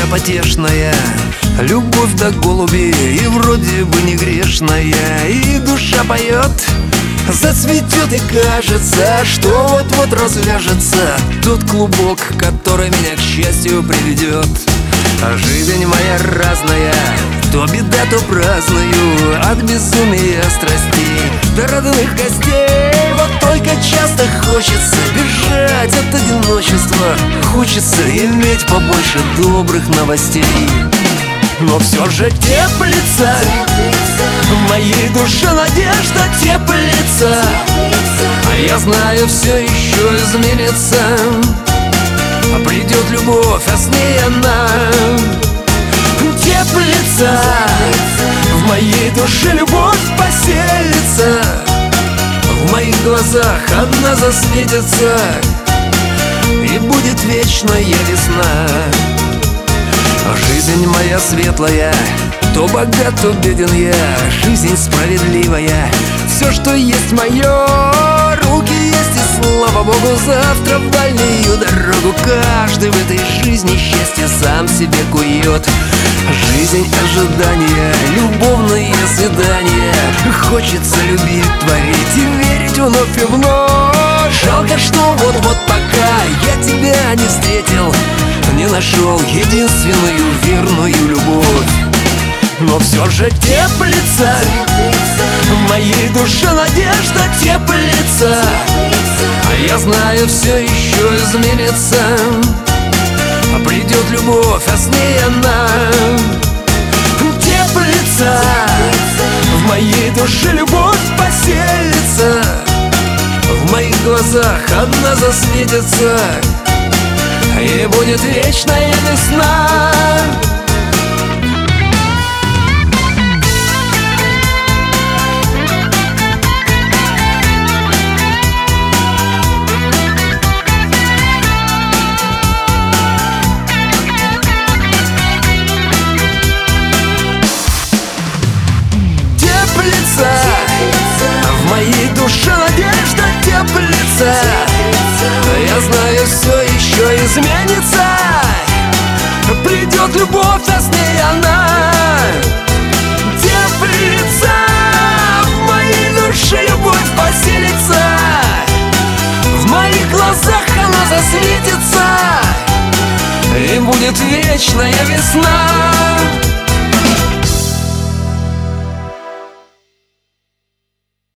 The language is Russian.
моя потешная, любовь да голуби, и вроде бы не грешная, и душа поет, зацветет, и кажется, что вот-вот развяжется тот клубок, который меня к счастью приведет. А жизнь моя разная, то беда, то праздную, от безумия страстей до родных гостей. Вот только часто хочется бежать от одиночества, хочется иметь побольше добрых новостей. Но все же теплится в моей душе надежда, теплится, а я знаю, все еще изменится. Придет любовь, а с ней она теплится. В моей душе любовь поселится, в моих глазах она засветится, и будет вечная весна. Жизнь моя светлая, то богат, то беден я, жизнь справедливая, все, что есть мое, руки есть, и слава богу, завтра в дальнюю дорогу. Каждый в этой жизни счастье сам себе кует. Жизнь ожидания, любовные свидания, хочется любить, творить и верить вновь и вновь. Жалко, что вот пока я тебя не встретил, не нашел единственную верную любовь. Но все же теплится в моей душе надежда, теплится, а я знаю, все еще изменится. Придет любовь, а с ней она теплится. В моей душе любовь поселится, в моих глазах она засветится, и будет вечная весна. В моей душе надежда теплится, я знаю, все еще изменится. Придет любовь, а с ней она теплится. В моей душе любовь поселится, в моих глазах она засветится, и будет вечная весна.